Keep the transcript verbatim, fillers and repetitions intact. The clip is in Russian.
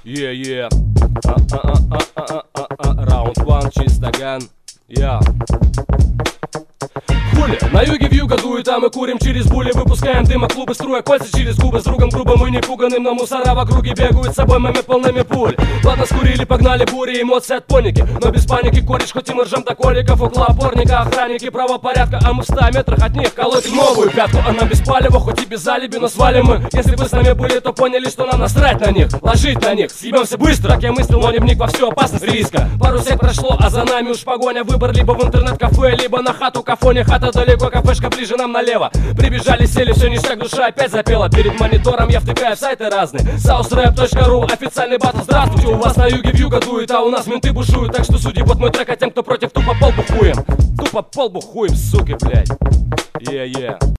Е-е. Раунд ван, чистоган. Я. Хули, на юге вьюга дует, а мы курим через були. Выпускаем дым от клубы, струя кольца через губы. С другом грубо мы не пуганым, но мусора в округе бегают с обоймами полными пуль. Ладно, скурили, погнали бури, эмоции от поники. Но без паники, кореш, хоть и мы ржем до коликов. Около опорника, охранники правопорядка, а мы в ста метрах от них колотим новую пятку. Она без палева, хоть и без алиби, но свалим мы. Если бы с нами были, то поняли, что нам насрать на них. Ложить на них, съебемся быстро. Так я мыслил, но не вник во всю опасность риска. Пару сек прошло, а за нами уж погоня. Выбор либо в интернет-кафе, либо на хату кафоне. Хата далеко, кафешка ближе, нам налево. Прибежали, сели, все ништяк, душа опять запела. Перед монитором я втыкаю в сайты разные. Саусрэп точка ру, официальный батл. Здравствуйте, у вас на юге вьюга дует, а у нас менты бушуют. Так что судьи, вот мой трек, а тем, кто против, тупо пол бухуем. Тупо пол бухуем, суки, блядь. Е-е.